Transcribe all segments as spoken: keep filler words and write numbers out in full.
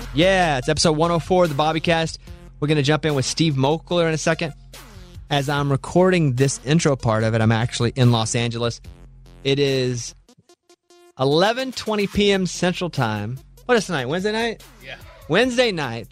Yeah, it's episode one oh four of the Bobbycast. We're going to jump in with Steve Moakler in a second. As I'm recording this intro part of it, I'm actually in Los Angeles. It is eleven twenty p.m. Central Time. What is tonight? Wednesday night? Yeah. Wednesday night.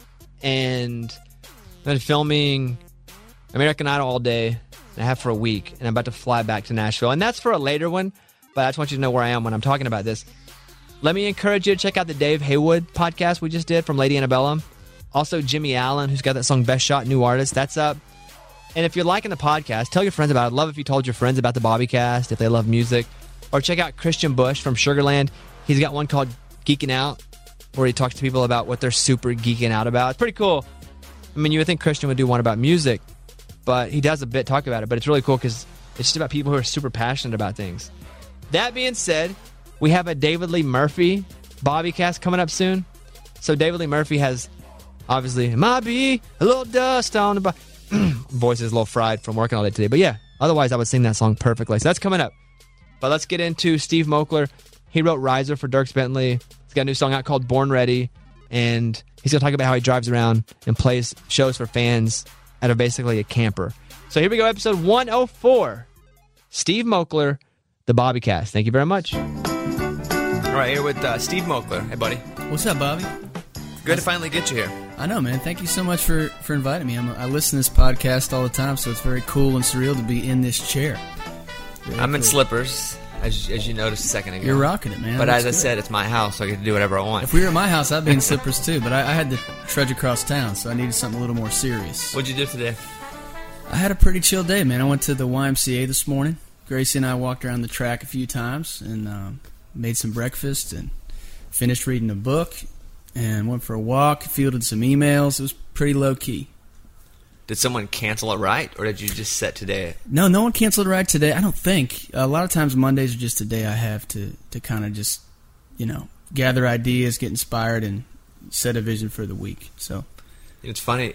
And I've been filming American Idol all day, and I have for a week, and I'm about to fly back to Nashville. And that's for a later one, but I just want you to know where I am when I'm talking about this. Let me encourage you to check out the Dave Haywood podcast we just did from Lady Annabella. Also, Jimmy Allen, who's got that song Best Shot, New Artist. That's up. And if you're liking the podcast, tell your friends about it. I'd love if you told your friends about the Bobbycast, if they love music. Or check out Christian Bush from Sugarland. He's got one called Geeking Out, where he talks to people about what they're super geeking out about. It's pretty cool. I mean, you would think Christian would do one about music, but he does a bit talk about it. But it's really cool because it's just about people who are super passionate about things. That being said, we have a David Lee Murphy Bobbycast coming up soon. So David Lee Murphy has, obviously, it might be a little dust on the bo- voice is a little fried from working all day today. But yeah, otherwise I would sing that song perfectly. So that's coming up. But let's get into Steve Moakler. He wrote Riser for Dierks Bentley. He's got a new song out called Born Ready. And he's going to talk about how he drives around and plays shows for fans out of basically a camper. So here we go, episode one oh four. Steve Moakler, the Bobbycast. Thank you very much. All right, here with uh, Steve Moakler. Hey, buddy. What's up, Bobby? Good to finally get you here. I know, man. Thank you so much for, for inviting me. I'm, I listen to this podcast all the time, so it's very cool and surreal to be in this chair. Very I'm cool. in slippers, as, as you noticed a second ago. You're rocking it, man. But That's as I good. said, it's my house, so I get to do whatever I want. If we were at my house, I'd be in slippers too, but I, I had to trudge across town, so I needed something a little more serious. What'd you do today? I had a pretty chill day, man. I went to the Y M C A this morning. Gracie and I walked around the track a few times and um, made some breakfast and finished reading a book and went for a walk, fielded some emails. It was pretty low-key. Did someone cancel it right, or did you just set today? No, no one canceled a ride today. I don't think. A lot of times Mondays are just a day I have to, to kind of just, you know, gather ideas, get inspired, and set a vision for the week. So It's funny.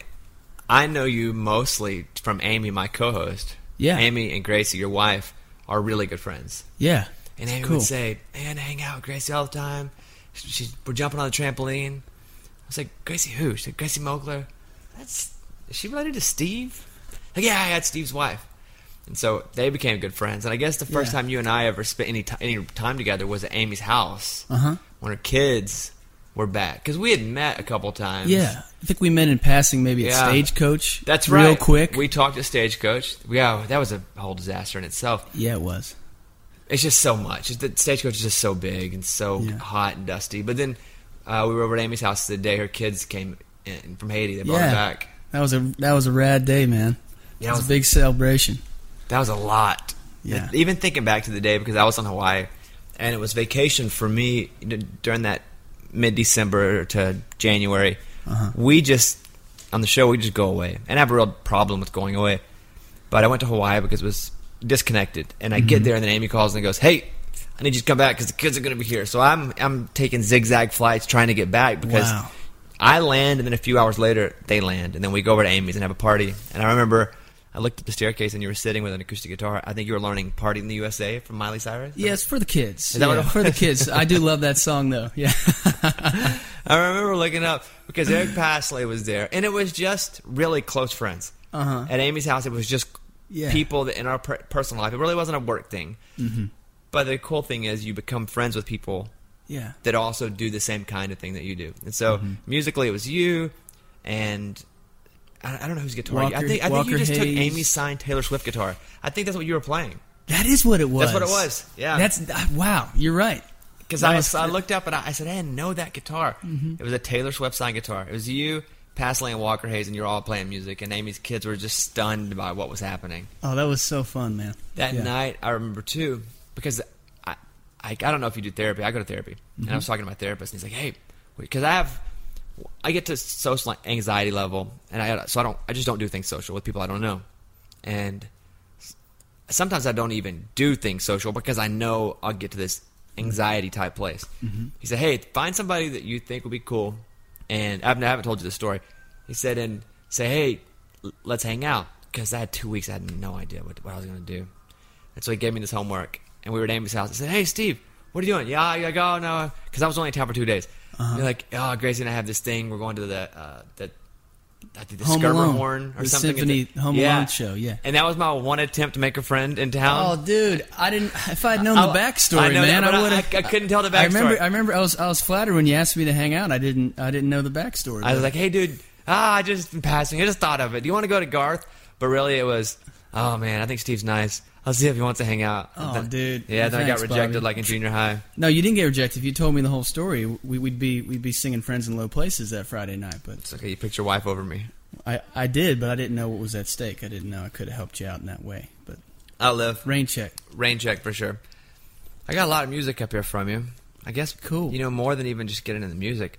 I know you mostly from Amy, my co-host. Yeah. Amy and Gracie, your wife, are really good friends. yeah, And Amy cool. would say, man, I hang out with Gracie all the time. She's, we're jumping on the trampoline. I was like, Gracie who? She said, Gracie Moakler. That's, is she related to Steve? Like, yeah, I had Steve's wife. And so they became good friends. And I guess the first Yeah. time you and I ever spent any, t- any time together was at Amy's house. Uh-huh. When her kids were back. Because we had met a couple times. Yeah, I think we met in passing maybe at Yeah. Stagecoach. That's real right. quick. We talked to Stagecoach. Yeah, that was a whole disaster in itself. yeah, it was. It's just so much. It's, the Stagecoach is just so big and so Yeah. hot and dusty. But then uh, we were over at Amy's house the day her kids came in from Haiti. They brought Yeah. her back. That was a that was a rad day, man. Yeah, it was, it was- a big celebration. That was a lot. Yeah. Even thinking back to the day, because I was on Hawaii, and it was vacation for me you know, during that mid-December to January. Uh-huh. We just, on the show, we just go away. And I have a real problem with going away. But I went to Hawaii because it was disconnected. And I Mm-hmm. get there, and then Amy calls and goes, hey, I need you to come back because the kids are going to be here. So I'm I'm taking zigzag flights trying to get back because Wow. I land, and then a few hours later, they land. And then we go over to Amy's and have a party. And I remember I looked at the staircase, and you were sitting with an acoustic guitar. I think you were learning Party in the U S A from Miley Cyrus. Yeah, it's for the kids. Is that what yeah, it for the was? kids. I do love that song though. Yeah. I remember looking up because Eric Pasley was there, and it was just really close friends. Uh-huh. At Amy's house, it was just Yeah. people that in our per- personal life. It really wasn't a work thing. Mm-hmm. But the cool thing is you become friends with people Yeah. that also do the same kind of thing that you do. And so Mm-hmm. musically, it was you, and I, I don't know whose guitar. you- I Walker- think I think you Walker just took Hayes. Amy's signed Taylor Swift guitar. I think that's what you were playing. That is what it was. That's what it was. Yeah. That's uh, wow. You're right. Because That I, was- I looked up and I, I said, hey, I know that guitar. Mm-hmm. It was a Taylor Swift signed guitar. It was you, Pasley, and Walker Hayes, and you were all playing music. And Amy's kids were just stunned by what was happening. Oh, that was so fun, man. That Yeah. night, I remember too, because I, I, I don't know if you do therapy. I go to therapy. Mm-hmm. And I was talking to my therapist, and he's like, hey, because I have, I get to social anxiety level, and I so I don't, I just don't do things social with people I don't know. And sometimes I don't even do things social because I know I'll get to this anxiety type place. Mm-hmm. He said, hey, find somebody that you think would be cool. And I haven't, I haven't told you this story. He said, and say, hey, l- let's hang out. Because I had two weeks, I had no idea what, what I was going to do. And so he gave me this homework. And we were at Amy's house. I said, hey, Steve, what are you doing? Yeah, I go, no. Because I was only in town for two days. Uh-huh. You're like, oh, Gracie and I have this thing. We're going to the uh, the I think the Home Alone, Skermerhorn or the something. Symphony the, Home yeah. Alone show, yeah. And that was my one attempt to make a friend in town. Oh, dude, I didn't. If I'd known I, the backstory, I know man, that, I I would I, have. I couldn't tell the backstory. I remember. I remember. I was. I was flattered when you asked me to hang out. I didn't. I didn't know the backstory. I was like, hey, dude, ah, I just been passing. I just thought of it. Do you want to go to Garth? But really, it was, oh man, I think Steve's nice. I'll see if he wants to hang out. Oh, then, dude. Yeah, then Thanks, I got rejected Bobby. like in junior high. No, you didn't get rejected. If you told me the whole story, we, we'd be we'd be singing "Friends in Low Places" that Friday night. But It's okay. You picked your wife over me. I, I did, but I didn't know what was at stake. I didn't know I could have helped you out in that way. But I'll live. rain check. Rain check for sure. I got a lot of music up here from you. I guess, Cool. you know, more than even just getting into the music.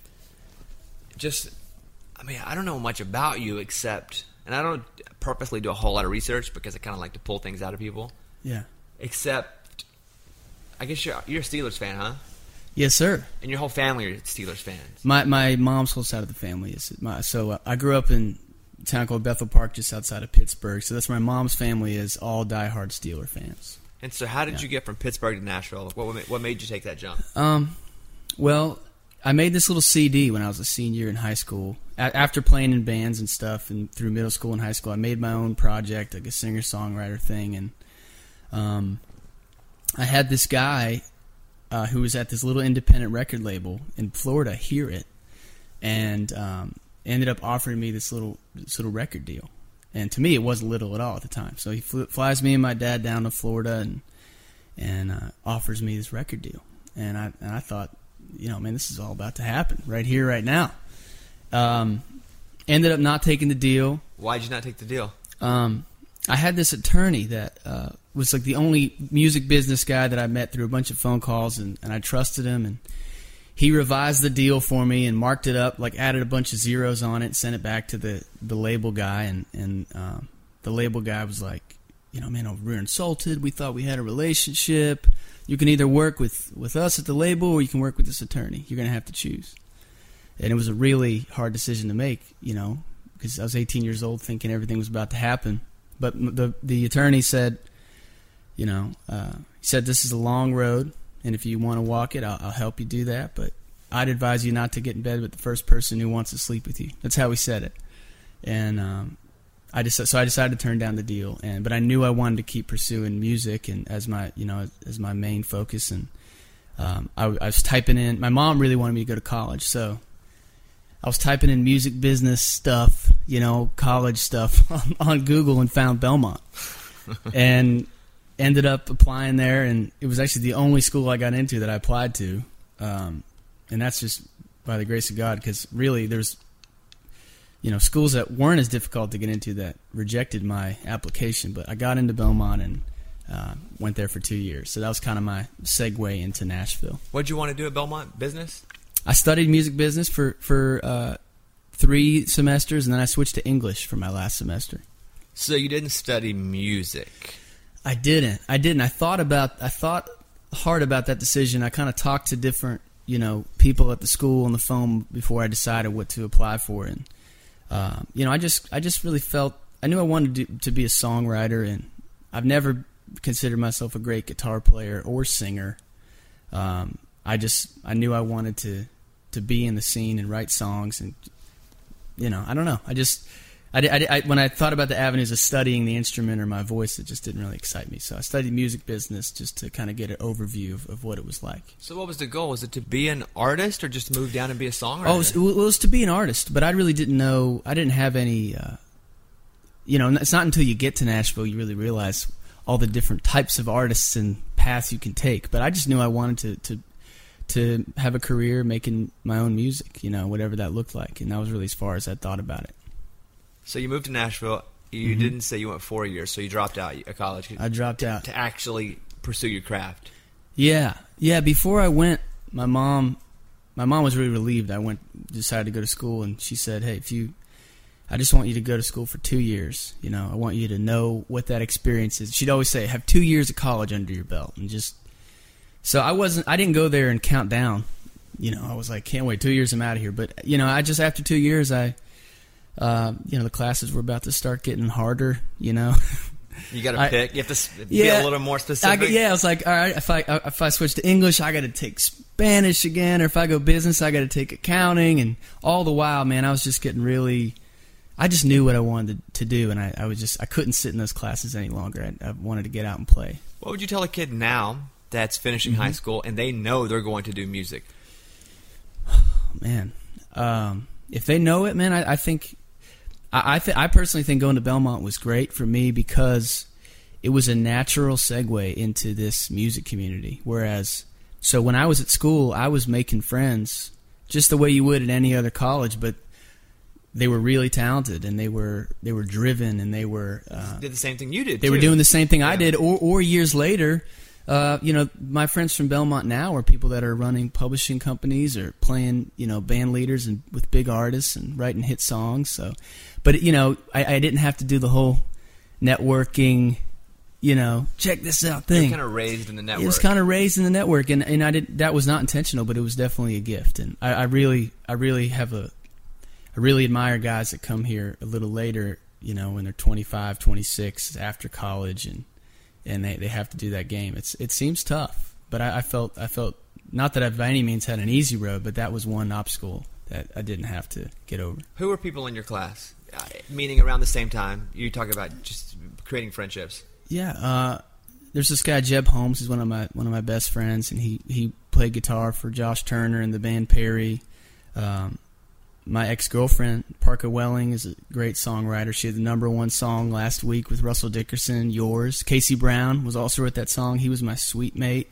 Just, I mean, I don't know much about you except, and I don't purposely do a whole lot of research because I kind of like to pull things out of people. Yeah. Except, I guess you're you're a Steelers fan, huh? Yes, sir. And your whole family are Steelers fans. My my mom's whole side of the family is my. So uh, I grew up in a town called Bethel Park, just outside of Pittsburgh. So that's where my mom's family is, all diehard Steeler fans. And so, how did Yeah. you get from Pittsburgh to Nashville? What what made you take that jump? Um, well, I made this little C D when I was a senior in high school. A- after playing in bands and stuff, and through middle school and high school, I made my own project, like a singer-songwriter thing. And um, I had this guy uh, who was at this little independent record label in Florida hear it, and um, ended up offering me this little this little record deal. And to me, it wasn't little at all at the time. So he flew, flies me and my dad down to Florida and and uh, offers me this record deal. And I and I thought, you know, man, this is all about to happen right here, right now. Um, ended up not taking the deal. Why did you not take the deal? Um, I had this attorney that uh, was like the only music business guy that I met through a bunch of phone calls, and, and I trusted him. And he revised the deal for me and marked it up, like added a bunch of zeros on it, sent it back to the, the label guy. And, and um, the label guy was like, you know, man, we're insulted. We thought we had a relationship. You can either work with, with us at the label or you can work with this attorney. You're going to have to choose. And it was a really hard decision to make, you know, because I was eighteen years old thinking everything was about to happen. But the the attorney said, you know, uh, he said, this is a long road, and if you want to walk it, I'll, I'll help you do that. But I'd advise you not to get in bed with the first person who wants to sleep with you. That's how he said it. And um, I just so I decided to turn down the deal. And but I knew I wanted to keep pursuing music and as my you know as, as my main focus. And um, I, I was typing in. My mom really wanted me to go to college, so I was typing in music business stuff, you know, college stuff on, on Google and found Belmont. And ended up applying there, and it was actually the only school I got into that I applied to. Um, and that's just by the grace of God, because really there's, you know, schools that weren't as difficult to get into that rejected my application. But I got into Belmont and uh, went there for two years. So that was kind of my segue into Nashville. What did you want to do at Belmont? Business? I studied music business for, for uh, three semesters, and then I switched to English for my last semester. So you didn't study music? I didn't. I didn't. I thought about. I thought hard about that decision. I kind of talked to different, you know, people at the school on the phone before I decided what to apply for, and uh, you know, I just, I just really felt I knew I wanted to, to be a songwriter, and I've never considered myself a great guitar player or singer. Um, I just, I knew I wanted to, to be in the scene and write songs, and you know, I don't know. I just. I, I, I, when I thought about the avenues of studying the instrument or my voice, it just didn't really excite me. So I studied music business just to kind of get an overview of, of what it was like. So what was the goal? Was it to be an artist or just to move down and be a songwriter? Oh, it was, it was to be an artist, but I really didn't know. I didn't have any. Uh, you know, it's not until you get to Nashville you really realize all the different types of artists and paths you can take. But I just knew I wanted to to to have a career making my own music. You know, whatever that looked like, and that was really as far as I thought about it. So you moved to Nashville. You mm-hmm. didn't say you went four years, so you dropped out of college. I dropped to, out to actually pursue your craft. Yeah, yeah. Before I went, my mom, my mom was really relieved. I went, decided to go to school, and she said, "Hey, if you, I just want you to go to school for two years. You know, I want you to know what that experience is." She'd always say, "Have two years of college under your belt," and just. So I wasn't. I didn't go there and count down. You know, I was like, "Can't wait, two years, I'm out of here." But you know, I just after two years, I. Uh, you know, the classes were about to start getting harder, you know, You got to I, pick. You have to yeah, be a little more specific. I, yeah, I was like, all right, if I if I switch to English, I got to take Spanish again, or if I go business, I got to take accounting, and all the while, man, I was just getting really. I just knew what I wanted to do, and I, I was just I couldn't sit in those classes any longer. I, I wanted to get out and play. What would you tell a kid now that's finishing mm-hmm. high school and they know they're going to do music? Man, um, if they know it, man, I, I think. I I, th- I personally think going to Belmont was great for me because it was a natural segue into this music community. Whereas, so when I was at school, I was making friends just the way you would at any other college, but they were really talented and they were they were driven and they were uh, did the same thing you did. They too. were doing the same thing yeah. I did, or or years later. Uh, you know, my friends from Belmont now are people that are running publishing companies or playing, you know, band leaders and with big artists and writing hit songs. So, but you know, I, I didn't have to do the whole networking, you know, check this out thing. You were kind of raised in the network. It was kind of raised in the network, and, and I did that was not intentional, but it was definitely a gift. And I, I really, I really have a, I really admire guys that come here a little later, you know, when they're twenty-five, twenty-six, after college, and. And they, they have to do that game. It's it seems tough, but I, I felt I felt not that I by any means had an easy road, but that was one obstacle that I didn't have to get over. Who were people in your class? Uh, meaning around the same time, you talk about just creating friendships. Yeah, uh, there's this guy Jeb Holmes. He's one of my one of my best friends, and he, he played guitar for Josh Turner and the band Perry. Um, my ex-girlfriend, Parker Welling, is a great songwriter. She had the number one song last week with Russell Dickerson, Yours. Casey Brown was also wrote that song. He was my suite mate.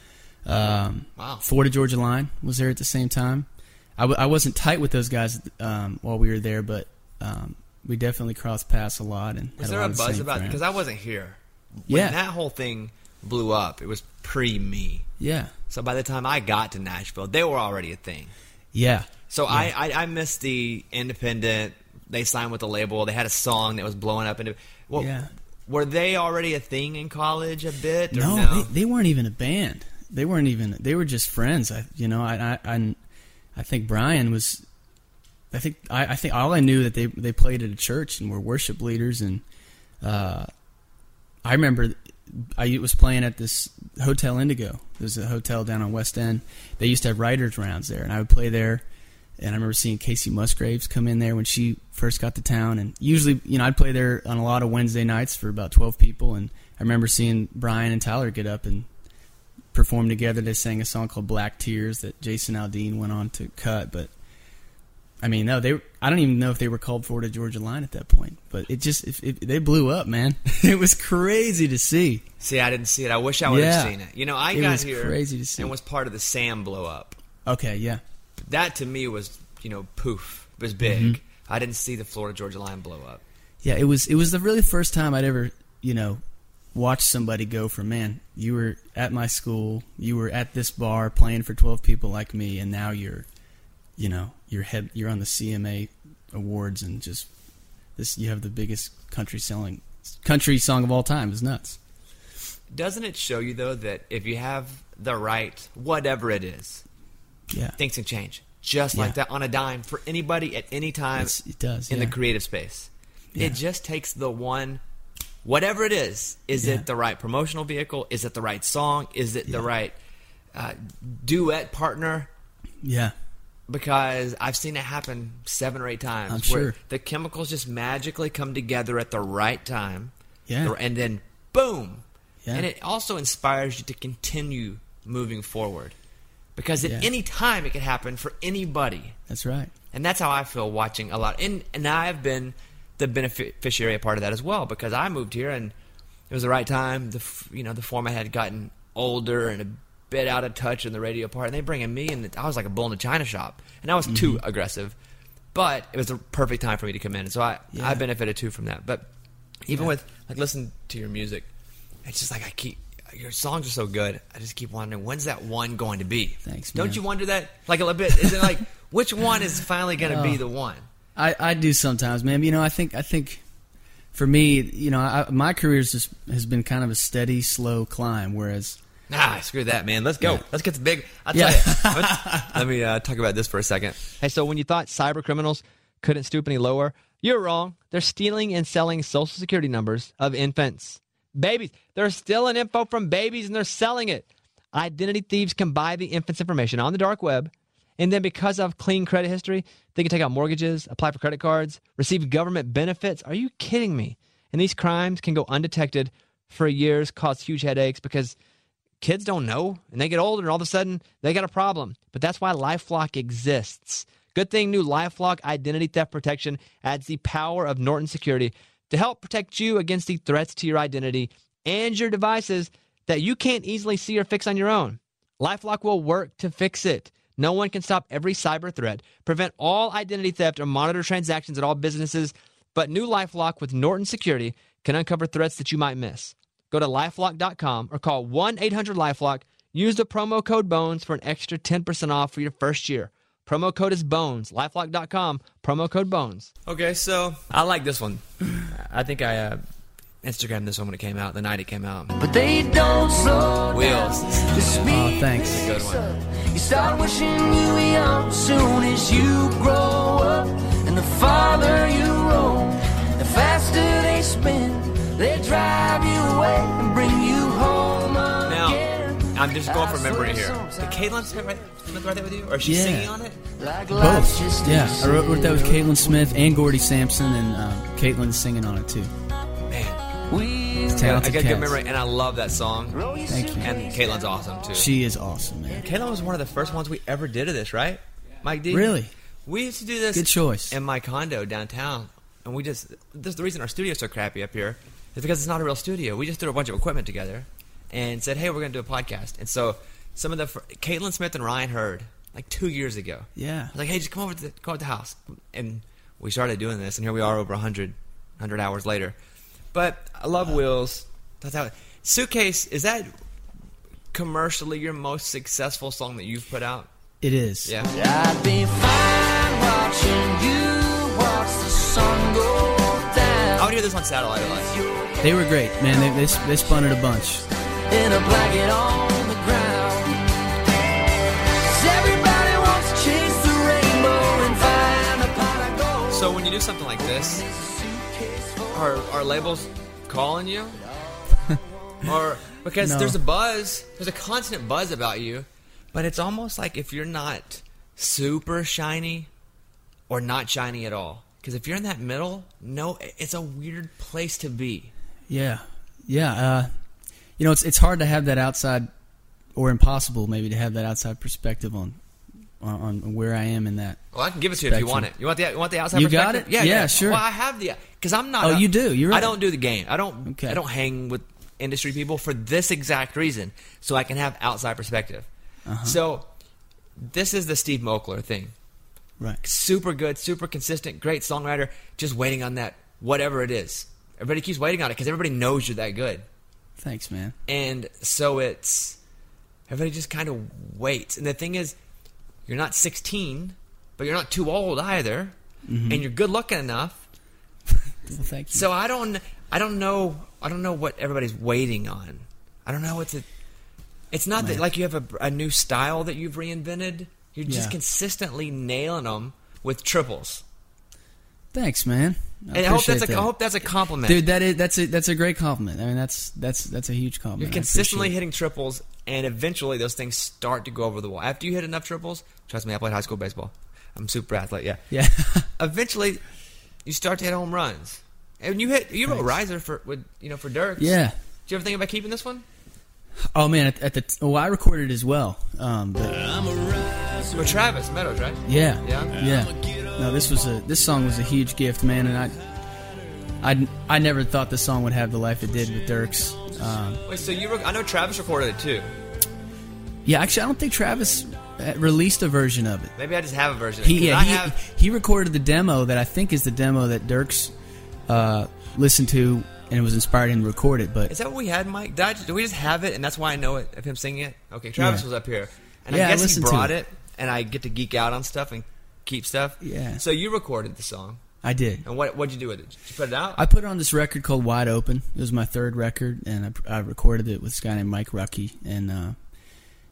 Um, wow. Florida Georgia Line was there at the same time. I, w- I wasn't tight with those guys um, while we were there, but um, we definitely crossed paths a lot. And was had there a, a lot buzz of about it? Because I wasn't here. When yeah. that whole thing blew up, it was pre-me. Yeah. So by the time I got to Nashville, they were already a thing. Yeah. So yeah. I, I I missed the independent. They signed with the label. They had a song that was blowing up. Into well, yeah. Were they already a thing in college a bit? Or no, no? They, they weren't even a band. They weren't even. They were just friends. I you know I I I, I think Brian was. I think I, I think all I knew that they they played at a church and were worship leaders, and uh, I remember I was playing at this Hotel Indigo. There's a hotel down on West End. They used to have writers' rounds there, and I would play there. And I remember seeing Casey Musgraves come in there when she first got to town. And usually, you know, I'd play there on a lot of Wednesday nights for about twelve people. And I remember seeing Brian and Tyler get up and perform together. They sang a song called Black Tears that Jason Aldean went on to cut. But, I mean, no, they. I don't even know if they were called Florida Georgia Line at that point. But it just, it, it, they blew up, man. It was crazy to see. See, I didn't see it. I wish I would yeah. have seen it. You know, I it got was here crazy to see. and was part of the Sam blow up. Okay, yeah. That to me was, you know, poof. It was big. Mm-hmm. I didn't see the Florida Georgia Line blow up. Yeah, it was it was the really first time I'd ever, you know, watched somebody go from, man, you were at my school, you were at this bar playing for twelve people like me, and now you're, you know, you're head you're on the C M A awards and just this you have the biggest country selling country song of all time. It's nuts. Doesn't it show you though that if you have the right whatever it is, yeah, things can change. Just yeah. like that on a dime for anybody at any time it's, it does, in yeah. the creative space. Yeah. It just takes the one, whatever it is. Is yeah. it the right promotional vehicle? Is it the right song? Is it yeah. the right uh, duet partner? Yeah. Because I've seen it happen seven or eight times. I'm where sure. the chemicals just magically come together at the right time. Yeah. And then, boom. Yeah. And it also inspires you to continue moving forward. Because at yeah. any time it can happen for anybody. That's right. And that's how I feel watching a lot. And and I have been the beneficiary a part of that as well, because I moved here and it was the right time. The you know the format had gotten older and a bit out of touch in the radio part, and they bring in me, and I was like a bull in a china shop, and I was mm-hmm. too aggressive. But it was the perfect time for me to come in, and so I yeah. I benefited too from that. But even yeah. with like listening to your music, it's just like I keep. Your songs are so good. I just keep wondering, when's that one going to be? Thanks, man. Don't you wonder that? Like a little bit. Is it like, which one is finally going to oh, be the one? I, I do sometimes, man. You know, I think I think for me, you know, I, my career just has been kind of a steady, slow climb. Whereas, nah, screw that, man. Let's go. Yeah. Let's get the big. I'll tell yeah. you. Let me uh, talk about this for a second. Hey, so when you thought cyber criminals couldn't stoop any lower, You're wrong. They're stealing and selling Social Security numbers of infants. Babies. They're stealing info from babies and they're selling it. Identity thieves can buy the infant's information on the dark web, and then because of clean credit history, they can take out mortgages, apply for credit cards, receive government benefits. Are you kidding me? And these crimes can go undetected for years, cause huge headaches because kids don't know, and they get older, and all of a sudden, they got a problem. But that's why LifeLock exists. Good thing new LifeLock Identity Theft Protection adds the power of Norton Security to help protect you against the threats to your identity and your devices that you can't easily see or fix on your own. LifeLock will work to fix it. No one can stop every cyber threat, prevent all identity theft, or monitor transactions at all businesses, but new LifeLock with Norton Security can uncover threats that you might miss. Go to lifelock dot com or call one eight hundred LifeLock. Use the promo code BONES for an extra ten percent off for your first year. Promo code is BONES. lifelock dot com, promo code BONES. Okay, so I like this one. I think I uh, Instagrammed this one when it came out, the night it came out. But they don't slow Wheels. Oh, thanks. It's a good one. You start wishing you were young soon as you grow up. And the farther you roam, the faster they spin. They drive you away and bring you home again. Now, I'm just going from memory here. Did Caitlin Smith write, Smith write that with you? Or is she Yeah. singing on it? Like Both. Yeah, I wrote, wrote that with Caitlin Smith and Gordy Sampson, and uh, Caitlin's singing on it too. Man, We Talented I got good cats. memory, and I love that song. Thank you. And Caitlin's awesome, too. She is awesome, man. Caitlin was one of the first ones we ever did of this, right? Mike D? Really? We used to do this Good choice. in my condo downtown. And we just, this is the reason our studio's so crappy up here, is because it's not a real studio. We just threw a bunch of equipment together and said, hey, we're going to do a podcast. And so some of the, fr- Caitlin Smith and Ryan Hurd, like two years ago. Yeah. I was like, hey, just come over to the, come over to the house. And we started doing this, and here we are over one hundred, one hundred hours later. But I love Wheels. That's how, Suitcase, is that commercially your most successful song that you've put out? It is. Yeah. I'd be fine watching you watch the sun go down. I would hear this on Satellite a lot. They were great, man. They, they, they spun it a bunch. In a blanket on the ground. 'Cause everybody wants to chase the rainbow and find a pot of gold. So when you do something like this, are, are labels calling you? Or because No. there's a buzz, there's a constant buzz about you, but it's almost like if you're not super shiny or not shiny at all. Because if you're in that middle, no, it's a weird place to be. Yeah. Yeah. Uh, you know, it's it's hard to have that outside, or impossible maybe to have that outside perspective on on, on where I am in that. Well, I can give it to you if you Spectrum. want it. You want the you want the outside You got perspective? it? Yeah, Yeah, sure. Well, I have the because I'm not. Oh, a- you do? You're I right. don't do the game. I don't. Okay. I don't hang with industry people for this exact reason, so I can have outside perspective. Uh-huh. So this is the Steve Moakler thing. Right. Super good, super consistent, great songwriter. Just waiting on that whatever it is. Everybody keeps waiting on it because everybody knows you're that good. Thanks, man. And so it's everybody just kind of waits. And the thing is, you're not sixteen, but you're not too old either, Mm-hmm. and you're good looking enough. Well, thank you. So I don't, I don't know, I don't know what everybody's waiting on. I don't know what's it. It's not that Man. like you have a, a new style that you've reinvented. You're just Yeah. consistently nailing them with triples. Thanks, man. I And I hope that's a, appreciate I that. hope that's a compliment. Dude, that is that's a that's a great compliment. I mean, that's that's that's a huge compliment. You're I consistently appreciate hitting triples, and eventually those things start to go over the wall. After you hit enough triples, trust me, I played high school baseball. I'm a super athlete, yeah. it. Yeah. Eventually, you start to hit home runs, and you hit. You wrote Thanks. riser for with you know for Dirk. Yeah. Did you ever think about keeping this one? Oh man, at, at the t- oh, I recorded it as well. Um, but With Travis Meadows, right? yeah, Yeah? yeah. No, this was a this song was a huge gift, man, and I, I, I never thought the song would have the life it did with Dirk's. Um, Wait, so you? Rec- I know Travis recorded it too. yeah, actually, I don't think Travis uh, released a version of it. Maybe I just have a version. He, 'Cause yeah, I he, have. he recorded the demo that I think is the demo that Dirk's uh, listened to and it was inspired him to record it. But Is that what we had, Mike? Did, I, did we just have it, and that's why I know it of him singing it? Okay, Travis Yeah. was up here, and Yeah, I I guess he listened to brought it. it, and I get to geek out on stuff and keep stuff. Yeah. So you recorded the song, I did. and what what'd you do with it? Did you put it out? I put it on this record called Wide Open. It was my third record, and I, I recorded it with this guy named Mike Rucky. And uh,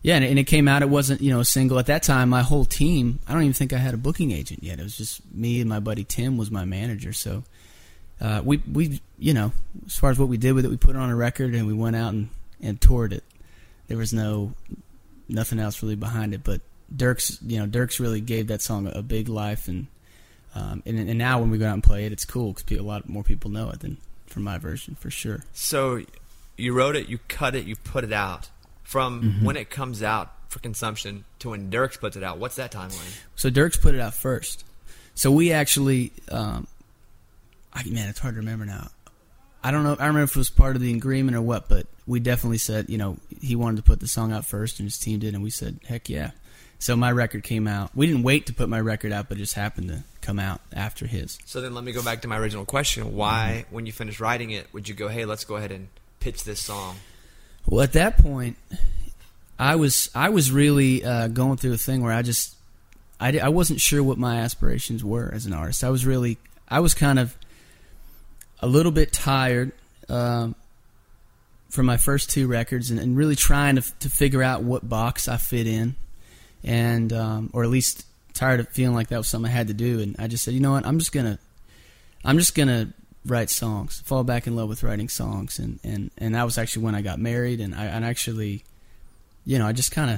Yeah, and it, and it came out. It wasn't, you know, a single. At that time, my whole team, I don't even think I had a booking agent yet. It was just me and my buddy Tim was my manager. So uh, we, we, you know, as far as what we did with it, we put it on a record and we went out and, and toured it. There was no, nothing else really behind it. But Dierks, you know, Dierks really gave that song a, a big life. And, um, and and now when we go out and play it, it's cool because a lot more people know it than from my version, for sure. So you wrote it, you cut it, you put it out. From mm-hmm. when it comes out for consumption to when Dierks puts it out, what's that timeline? So Dierks put it out first. So we actually, um, I, man, it's hard to remember now. I don't know. I don't remember if it was part of the agreement or what, but we definitely said, you know, he wanted to put the song out first, and his team did, and we said, heck yeah. So my record came out. We didn't wait to put my record out, but it just happened to come out after his. So then let me go back to my original question. Why, mm-hmm. when you finished writing it, would you go, hey, let's go ahead and pitch this song? Well, at that point, I was I was really uh, going through a thing where I just I, I wasn't sure what my aspirations were as an artist. I was really I was kind of a little bit tired um, from my first two records, and, and really trying to to figure out what box I fit in, and um, or at least tired of feeling like that was something I had to do. And I just said, you know what, I'm just gonna I'm just gonna. write songs, fall back in love with writing songs, and, and, and that was actually when I got married, and I and actually, you know, I just kind of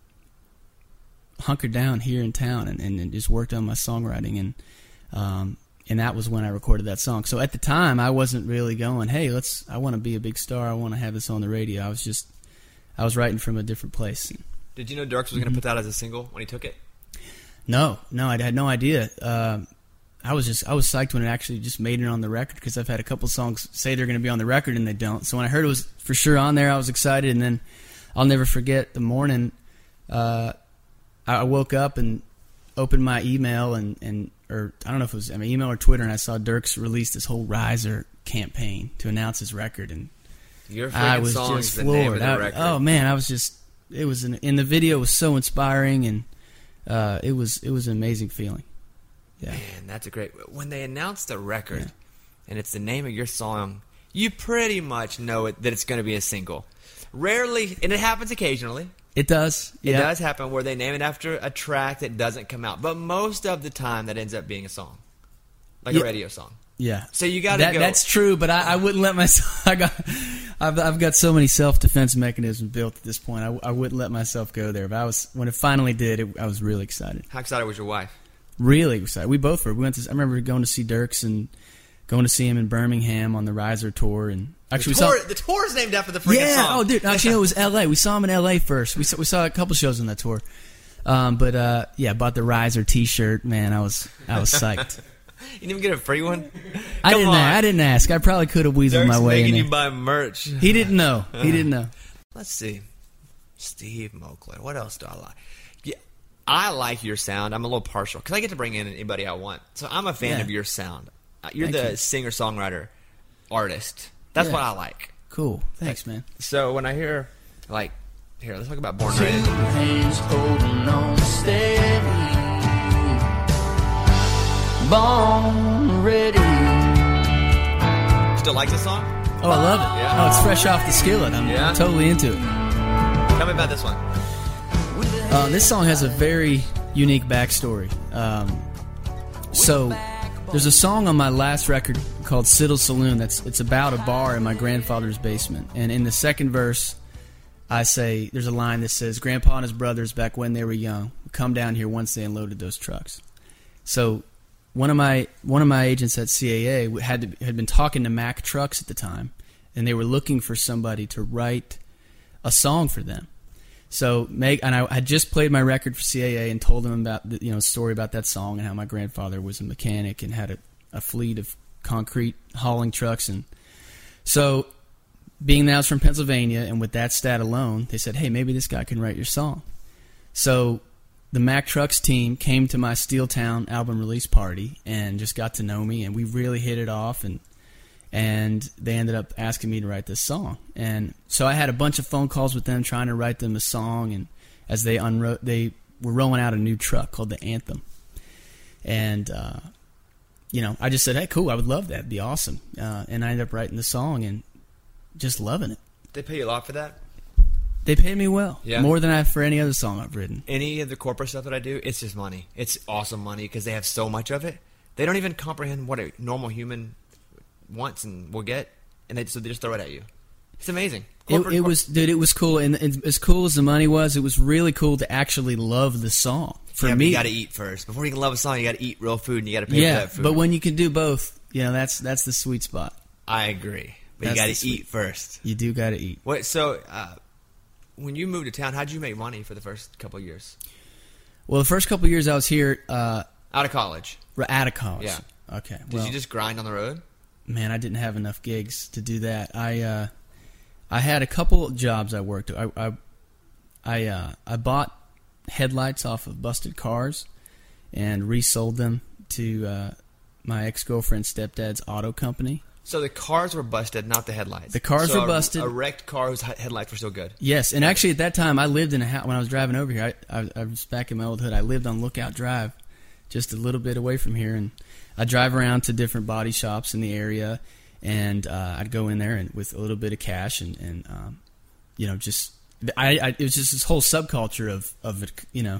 hunkered down here in town and, and, and just worked on my songwriting, and um, and that was when I recorded that song. So at the time, I wasn't really going, hey, let's, I want to be a big star, I want to have this on the radio. I was just, I was writing from a different place. Did you know Dierks was mm-hmm. going to put that as a single when he took it? No, no, I had no idea. Um, I was just I was psyched when it actually just made it on the record, because I've had a couple songs say they're going to be on the record and they don't. So when I heard it was for sure on there, I was excited. And then I'll never forget the morning uh, I woke up and opened my email and, and or I don't know if it was I mean, email or Twitter, and I saw Dierks release this whole Riser campaign to announce his record, and Your I was song just is the name of floored. the record. I, oh man, I was just it was an, and the video was so inspiring, and uh, it was it was an amazing feeling. Yeah. Man, that's a great... When they announce the record, yeah. and it's the name of your song, you pretty much know it that it's going to be a single. Rarely, and it happens occasionally. It does. Yeah. It does happen where they name it after a track that doesn't come out. But most of the time, that ends up being a song. Like yeah. a radio song. Yeah. So you got to that, go... That's true, but I, I wouldn't let myself... I got, I've, I've got so many self-defense mechanisms built at this point. I, I wouldn't let myself go there. But I was when it finally did, it, I was really excited. How excited was your wife? Really excited. We both were. We went to. I remember going to see Dierks and going to see him in Birmingham on the Riser tour. And actually, the tour, we saw the tour is named after the freaking yeah, song. oh, dude. Actually, no, it was L A. We saw him in L A first. We saw, we saw a couple shows on that tour. Um, but uh, yeah, bought the Riser T-shirt. Man, I was I was psyched. You didn't even get a free one? I Come didn't. on. I didn't ask. I probably could have weaseled Dierks my way in making there. you buy merch. He didn't know. He didn't know. Let's see. Steve Moakler. What else do I like? Yeah, I like your sound. I'm a little partial because I get to bring in anybody I want. So I'm a fan Yeah. of your sound. Uh, You're Thank the you. singer-songwriter artist. That's Yeah. what I like. Cool. Thanks, man. So when I hear, like, here, let's talk about Born Two Ready. hands holding on steady. Born ready. Still like this song? Oh, I love it. Yeah. Oh, it's fresh off the skillet. I'm Yeah. totally into it. Tell me about this one. Uh, this song has a very unique backstory. Um, so, there's a song on my last record called Siddle Saloon. That's it's about a bar in my grandfather's basement. And in the second verse, I say there's a line that says, "Grandpa and his brothers, back when they were young, would come down here once they unloaded those trucks." So, one of my one of my agents at C A A had to, had been talking to Mack Trucks at the time, and they were looking for somebody to write a song for them. So Meg and I had just played my record for C A A and told them about the you know story about that song and how my grandfather was a mechanic and had a, a fleet of concrete hauling trucks. And so, being that I was from Pennsylvania, and with that stat alone, they said, "Hey, maybe this guy can write your song." So the Mack Trucks team came to my Steel Town album release party and just got to know me, and we really hit it off. And And they ended up asking me to write this song. And so I had a bunch of phone calls with them trying to write them a song. And as they unro- they were rolling out a new truck called the Anthem. And, uh, you know, I just said, hey, cool, I would love that. It'd be awesome. Uh, and I ended up writing the song and just loving it. Did they pay you a lot for that? They pay me well, Yeah. more than I for any other song I've written. Any of the corporate stuff that I do, it's just money. It's awesome money because they have so much of it. They don't even comprehend what a normal human wants and will get, and they so they just throw it at you. It's amazing. It, Corporate- it was, dude. It was cool, and, and as cool as the money was, it was really cool to actually love the song. For yeah, but me, you got to eat first before you can love a song. You got to eat real food, and you got to pay for yeah. that food. But when you can do both, you know, that's that's the sweet spot. I agree, but That's you got the to sweet- eat first. You do got to eat. What? So, uh, when you moved to town, how'd you make money for the first couple of years Well, the first couple of years I was here, uh, out of college? out of college. Yeah. Okay. Did well, you just grind on the road? man, I didn't have enough gigs to do that. I uh, I had a couple jobs I worked. I I I, uh, I bought headlights off of busted cars and resold them to uh, my ex-girlfriend's stepdad's auto company. So the cars were busted, not the headlights. The cars So were a- busted. A wrecked car whose he- headlights were still good. Yes, and actually at that time I lived in a house when I was driving over here. I, I, I was back in my old hood. I lived on Lookout Drive, just a little bit away from here, and I drive around to different body shops in the area, and uh, I'd go in there and with a little bit of cash, and, and um, you know, just I, I it was just this whole subculture of of you know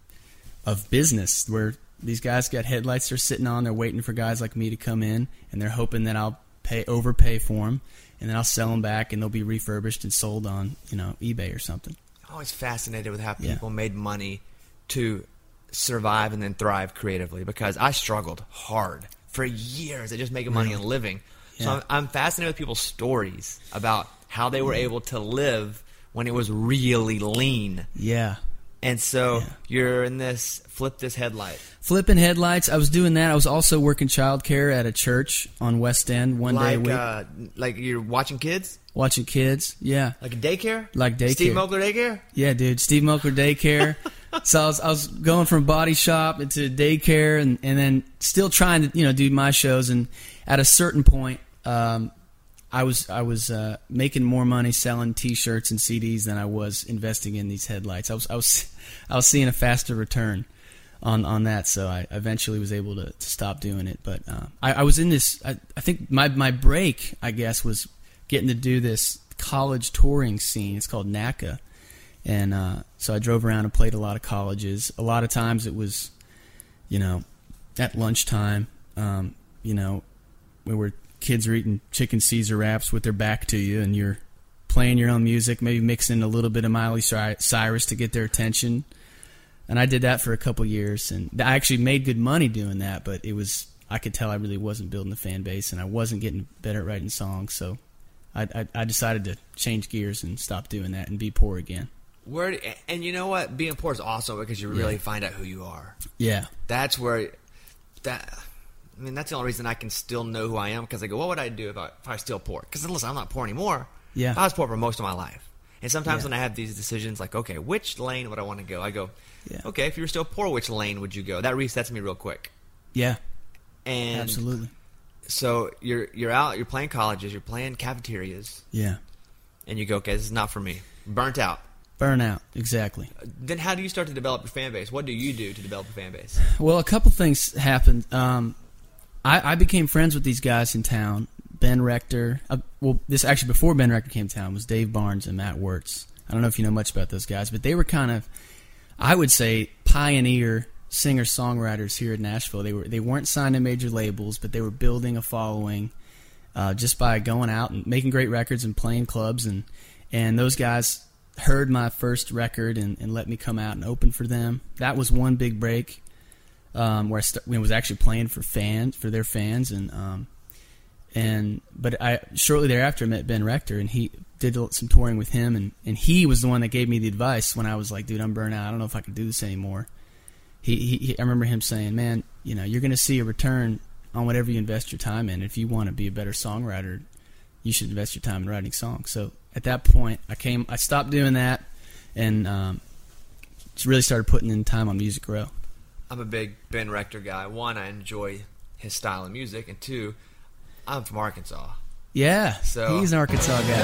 of business where these guys got headlights they're sitting on, they're waiting for guys like me to come in, and they're hoping that I'll pay overpay for them, and then I'll sell them back, and they'll be refurbished and sold on you know eBay or something. I'm always fascinated with how Yeah. people made money to survive and then thrive creatively, because I struggled hard for years at just making money and living. So Yeah. I'm, I'm fascinated with people's stories about how they were able to live when it was really lean. Yeah. And so Yeah. you're in this, flip this headlight. Flipping headlights. I was doing that. I was also working childcare at a church on West End one day a Like, week, uh, like you're watching kids? watching kids. Yeah, Like a daycare? Like daycare. Steve Moakler daycare? yeah, dude. Steve Moakler daycare. So I was, I was going from body shop into daycare, and, and then still trying to you know do my shows. And at a certain point, um, I was I was uh, making more money selling T-shirts and C Ds than I was investing in these headlights. I was I was I was seeing a faster return on, on that, so I eventually was able to, to stop doing it. But uh, I, I was in this. I, I think my my break, I guess, was getting to do this college touring scene. It's called NACA, and uh, so I drove around and played a lot of colleges. A lot of times it was, you know, at lunchtime. Um, you know, we were. Kids are eating chicken Caesar wraps with their back to you, and you're playing your own music, maybe mixing a little bit of Miley Cyrus to get their attention. And I did that for a couple years, and I actually made good money doing that, but it was I could tell I really wasn't building a fan base, and I wasn't getting better at writing songs, so I, I, I decided to change gears and stop doing that and be poor again. Where, and you know what? Being poor is awesome because you really Yeah. find out who you are. Yeah. That's where that. I mean, that's the only reason I can still know who I am, because I go, what would I do if I, if I was still poor? Because listen, I'm not poor anymore. Yeah. I was poor for most of my life. And sometimes Yeah. when I have these decisions, like, okay, which lane would I want to go? I go, Yeah. okay, if you were still poor, which lane would you go? That resets me real quick. Yeah. And Absolutely. so you're you're out, you're playing colleges, you're playing cafeterias, Yeah. and you go, okay, this is not for me. Burnt out. Burnout. Exactly. Then how do you start to develop your fan base? What do you do to develop a fan base? Well, a couple things happened. Um, I, I became friends with these guys in town. Ben Rector. Uh, well, this actually before Ben Rector came to town was Dave Barnes and Matt Wirtz. I don't know if you know much about those guys, but they were kind of, I would say, pioneer singer-songwriters here in Nashville. They were they weren't signed to major labels, but they were building a following uh, just by going out and making great records and playing clubs. And and those guys heard my first record and, and let me come out and open for them. That was one big break. Um, where I, st- I was actually playing for fans, for their fans, and um, and but I shortly thereafter met Ben Rector, and he did some touring with him, and, and he was the one that gave me the advice when I was like, dude, I'm burnt out, I don't know if I can do this anymore. He, he, he I remember him saying, man, you know, you're going to see a return on whatever you invest your time in. If you want to be a better songwriter, you should invest your time in writing songs. So at that point, I came, I stopped doing that, and um, just really started putting in time on Music Row. I'm a big Ben Rector guy. One, I enjoy his style of music, and two, I'm from Arkansas. Yeah, So- he's an Arkansas guy.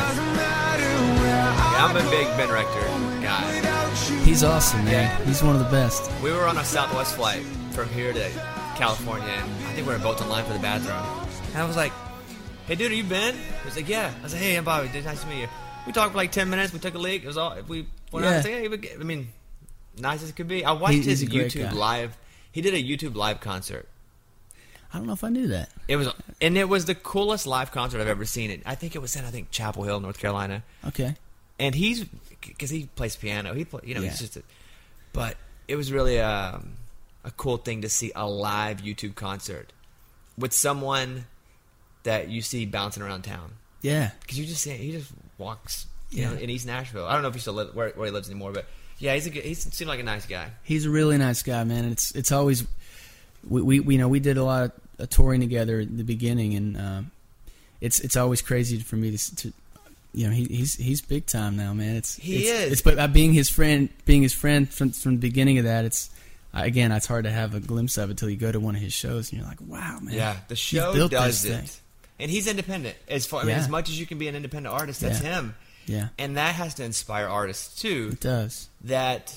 Yeah, I'm a big Ben Rector guy. He's awesome, man. He's one of the best. We were on a Southwest flight from here to California, and I think we were both in line for the bathroom. And I was like, hey, dude, are you Ben? He was like, yeah. I was like, hey, I'm Bobby. Dude, nice to meet you. We talked for like ten minutes. We took a leak. It was all we. Went Yeah. out and said, hey, we- I mean, nice as it could be. I watched He- his he's a great YouTube guy. live. He did a YouTube live concert. I don't know if I knew that. It was, and it was the coolest live concert I've ever seen. It. I think it was in I think Chapel Hill, North Carolina. Okay. And he's because he plays piano. He play, you know, Yeah. he's just. A, but it was really um, a cool thing to see a live YouTube concert with someone that you see bouncing around town. Yeah. Because you just see he just walks, you Yeah. know, in East Nashville. I don't know if he still live where, where he lives anymore, but yeah, he's a good, he seemed like a nice guy. He's a really nice guy, man. And it's it's always we, we we you know we did a lot of uh, touring together at the beginning, and um, it's it's always crazy for me to, s- to you know he, he's he's big time now, man. It's He it's, is. It's but by being his friend, being his friend from from the beginning of that, it's again it's hard to have a glimpse of it till you go to one of his shows and you're like, wow, man. Yeah, the he's show built does this it, thing. and he's independent. As far I mean, Yeah. as much as you can be an independent artist, that's Yeah. him, Yeah, and that has to inspire artists too. it does. That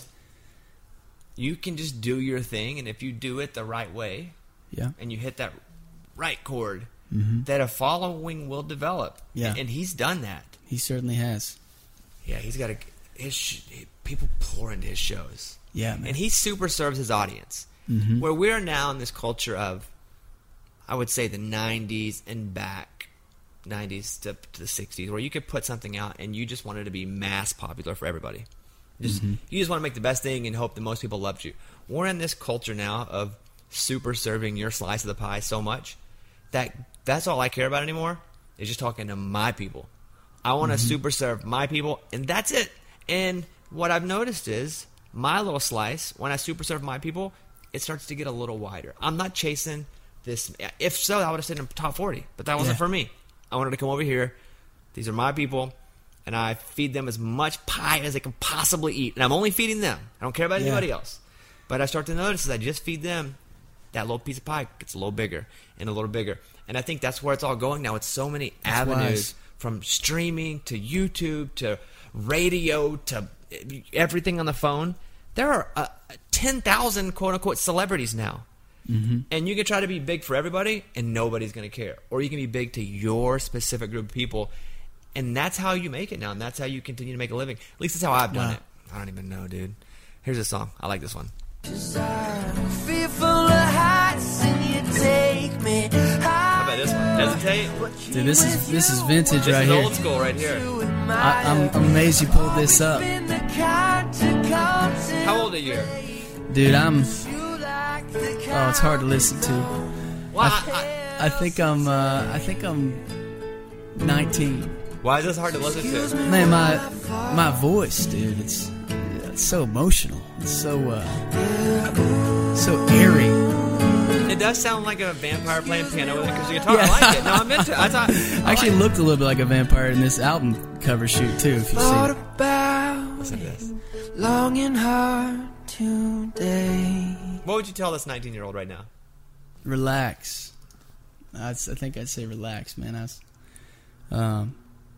you can just do your thing, and if you do it the right way, Yeah, and you hit that right chord, Mhm. that a following will develop. Yeah. and he's done that. he certainly has. Yeah, he's got a his sh- people pour into his shows. Yeah, man. And he super serves his audience. Mhm. Where we're now in this culture of, I would say, the nineties and back, nineties to, to the sixties, where you could put something out and you just wanted to be mass popular for everybody. Just Mm-hmm. You just want to make the best thing and hope that most people loved you. We're in this culture now of super serving your slice of the pie so much that that's all I care about anymore is just talking to my people. I want to Mm-hmm. super serve my people, and that's it. And what I've noticed is my little slice, when I super serve my people, it starts to get a little wider. I'm not chasing this. If so, I would have stayed in the top forty, but that wasn't Yeah. for me. I wanted to come over here. These are my people, and I feed them as much pie as they can possibly eat. And I'm only feeding them. I don't care about Yeah. anybody else. But I start to notice as I just feed them, that little piece of pie gets a little bigger and a little bigger. And I think that's where it's all going now. It's so many That's avenues. wise. From streaming to YouTube to radio to everything on the phone. There are uh, ten thousand quote-unquote celebrities now. Mm-hmm. And you can try to be big for everybody, and nobody's going to care. Or you can be big to your specific group of people, and that's how you make it now, and that's how you continue to make a living. At least that's how I've done Wow. it. I don't even know, dude. Here's a song. I like this one. Fearful of heights and you take me How about this one? Hesitate? Dude, this is this is vintage This right is here. old school right here. I, I'm, I'm amazed you pulled this up, How old are you? dude. I'm. Oh, it's hard to listen to. Well, I, I think I'm. Uh, I think I'm nineteen. I, why is this hard to listen to? Man, my my voice, dude. It's, it's so emotional. It's so uh, so airy. It does sound like a vampire playing piano with an acoustic guitar. I like it. No, I'm into it. I thought. I actually like looked a little bit like a vampire in this album cover shoot too. If you've seen Thought it. about Listen to this. long and hard today. What would you tell this nineteen-year-old right now? Relax. I'd, I think I'd say relax, man. I was, um,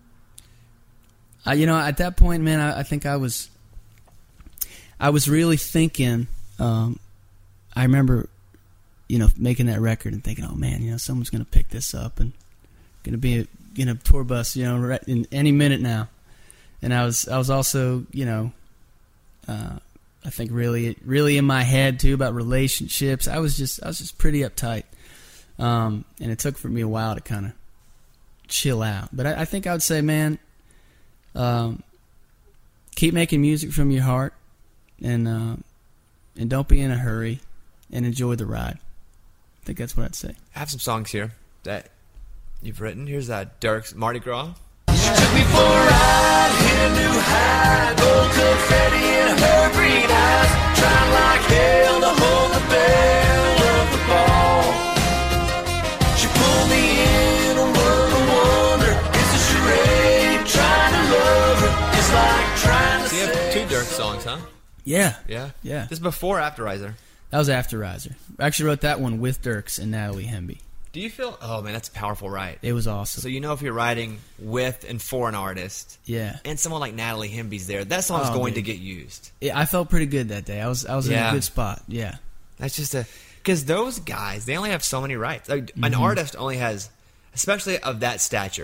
I you know at that point, man, I, I think I was, I was really thinking. Um, I remember, you know, making that record and thinking, oh man, you know, someone's gonna pick this up and gonna be a, you know, tour bus, you know, right in any minute now. And I was, I was also, you know, uh, I think really, really in my head too about relationships. I was just, I was just pretty uptight, um, and it took for me a while to kind of chill out. But I, I think I would say, man, um, keep making music from your heart, and uh, and don't be in a hurry, and enjoy the ride. I think that's what I'd say. I have some songs here that you've written. Here's uh, Dirk's Mardi Gras. Took me for a ride, hit a new high, gold confetti in her green eyes, trying like hell to hold the bell of the ball. She pulled me in a world of wonder. It's a charade, trying to love her. It's like trying to So you have say. two Dirk songs, huh? Yeah, Yeah. Yeah. This is before or after Riser. that was after Riser. I actually wrote that one with Dirks and Natalie Hemby. Do you feel? Oh man, that's a powerful write. It was awesome. So you know if you're writing with and for an artist, yeah. and someone like Natalie Hemby's there, that song's Oh, going dude. to get used. Yeah, I felt pretty good that day. I was I was in Yeah. a good spot. Yeah. That's just a because those guys they only have so many rights. Like, An Mm-hmm. artist only has, especially of that stature,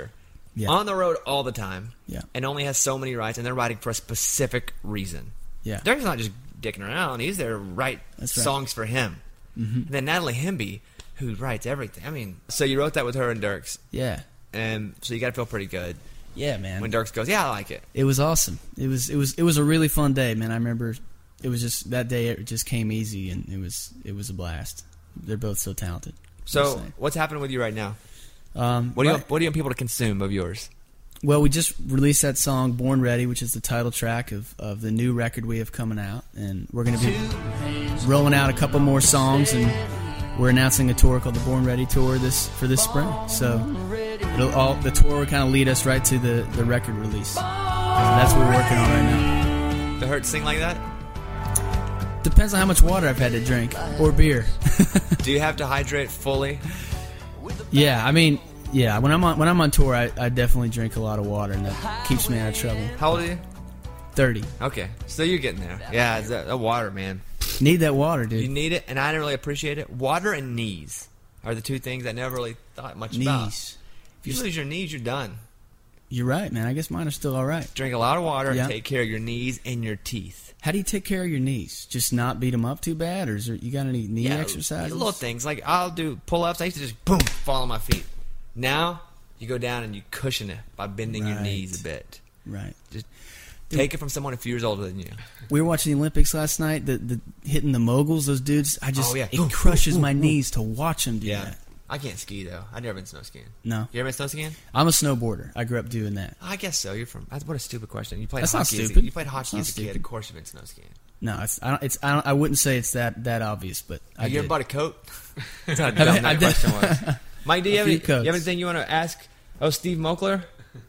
Yeah. on the road all the time, Yeah. and only has so many rights, and they're writing for a specific reason. Yeah. Derek's not just dicking around; he's there to write That's right. songs for him. Mm-hmm. And then Natalie Hemby, who writes everything. I mean, so you wrote that with her and Dirks, Yeah. and so you got to feel pretty good Yeah, man. when Dirks goes, "Yeah, I like it." It was awesome. It was it was it was a really fun day, man. I remember it was just that day. It just came easy, and it was it was a blast. They're both so talented. So, Insane. what's happening with you right now? Um, What do you right- What do you want people to consume of yours? Well, we just released that song "Born Ready," which is the title track of, of the new record we have coming out, and we're going to be rolling out a couple more songs, and we're announcing a tour called the Born Ready Tour this for this spring. So it'll all the tour will kind of lead us right to the, the record release. So that's what we're working on right now. The Hurt sing like that? Depends on how much water I've had to drink or beer. Do you have to hydrate fully? Yeah, I mean, yeah. When I'm on when I'm on tour, I, I definitely drink a lot of water, and that keeps me out of trouble. How old are you? Thirty. Okay, so you're getting there. Yeah, it's that, that water, man. Need that water, dude. You need it, and I didn't really appreciate it. Water and knees are the two things I never really thought much about. Knees. If you lose your knees, you're done. You're right, man. I guess mine are still all right. Drink a lot of water Yeah. and take care of your knees and your teeth. How do you take care of your knees? Just not beat them up too bad, or is there, you got any knee exercises? Little things like I'll do pull-ups. I used to just boom fall on my feet. Now you go down and you cushion it by bending your Right. knees a bit. Right. Just take it from someone a few years older than you. We were watching the Olympics last night. The, the hitting the moguls, those dudes. I just Oh, yeah. it Ooh, crushes ooh, ooh, my ooh. knees to watch them do Yeah, that. I can't ski though. I've never been snow skiing. No, You ever been snow skiing? I'm a snowboarder. I grew up doing that. I guess so. You're from. What a stupid question. You played That's not hockey. As a, stupid. you played hockey That's as not a kid. stupid. Of course, you've been snow skiing. No, it's I don't. It's I don't. I wouldn't say it's that that obvious, but I Have you ever did. bought a coat? That's how I- dumb I that did. question was. Mike, do you A have, few any, you have coats. anything you want to ask? Oh, Steve Mokler.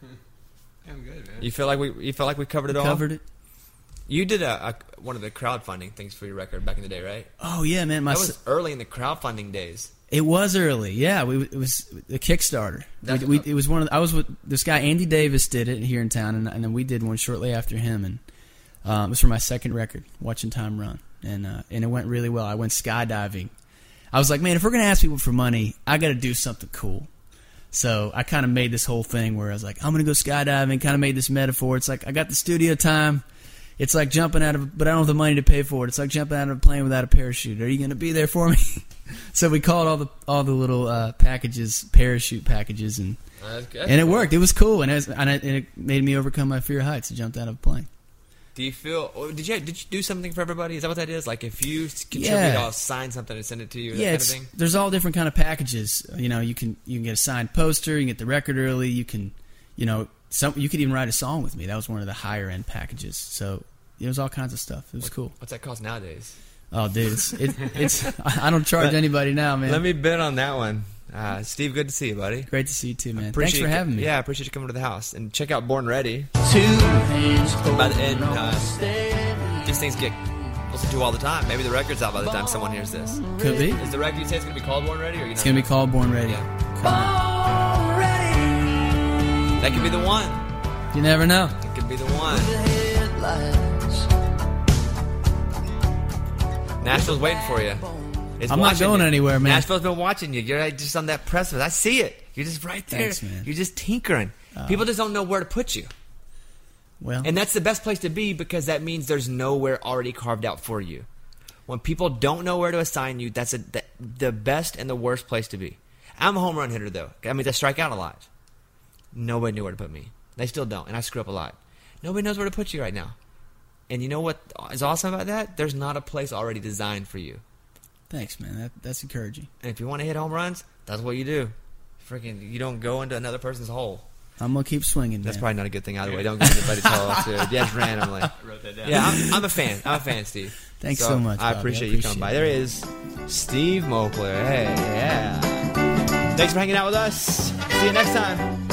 I'm good, man. You feel like we you feel like we covered it all. Covered it. You did a, a one of the crowdfunding things for your record back in the day, right? Oh yeah, man. My That s- was early in the crowdfunding days. It was early, yeah. We, it was the Kickstarter. That's- We, we, it was one of the, I was with this guy Andy Davis did it here in town, and, and then we did one shortly after him, and um, it was for my second record, Watching Time Run, and uh, and it went really well. I went skydiving. I was like, man, if we're gonna ask people for money, I got to do something cool. So I kind of made this whole thing where I was like, I'm gonna go skydiving. Kind of made this metaphor. It's like I got the studio time. It's like jumping out of, but I don't have the money to pay for it. It's like jumping out of a plane without a parachute. Are you going to be there for me? So we called all the all the little uh, packages, parachute packages, and That's good. and it worked. It was cool, and it, was, and, it, and it made me overcome my fear of heights. I jumped out of a plane. Do you feel? oh, Did you did you do something for everybody? Is that what that is? Like if you contribute, Yeah. I'll sign something and send it to you. That Yeah, kind of it's, thing. there's all different kind of packages. You know, you can you can get a signed poster, you can get the record early, you can, you know, some you could even write a song with me. That was one of the higher end packages. So it was all kinds of stuff. It was cool. What's that cost nowadays? Oh, dude, it's it, it's I don't charge anybody now, man. Let me bid on that one. Uh, Steve, good to see you, buddy. Great to see you too, man. Thanks Appreciate for you- having me. Yeah, I appreciate you coming to the house and check out Born Ready. Two hands By the end, uh, these things get listened to all the time. Maybe the record's out by the time someone hears this. Could be. Is the record you say it's going to be called Born Ready, or you It's gonna be called Born Ready. Yeah. Come on. already That could be the one. You never know. It could be the one. headlights. Nashville's waiting for you. It's I'm not watching going you. anywhere, man. Nashville's been watching you. You're like just on that precipice. I see it. You're just right there. Thanks, man. You're just tinkering. Uh, People just don't know where to put you. Well, And that's the best place to be because that means there's nowhere already carved out for you. When people don't know where to assign you, that's a, the, the best and the worst place to be. I'm a home run hitter, though. I mean, I strike out a lot. Nobody knew where to put me. They still don't, and I screw up a lot. Nobody knows where to put you right now. And you know what is awesome about that? There's not a place already designed for you. thanks, man. That, that's encouraging. And if you want to hit home runs, that's what you do. Freaking, you don't go into another person's hole. I'm gonna keep swinging, That's man. probably not a good thing either way. Don't go into anybody's hole. Dude. Just randomly. I wrote that down. Yeah, I'm, I'm a fan. I'm a fan, Steve. Thanks so much, I Bobby. appreciate I you coming by. appreciate There is Steve Mokler. Hey, yeah. Thanks for hanging out with us. See you next time.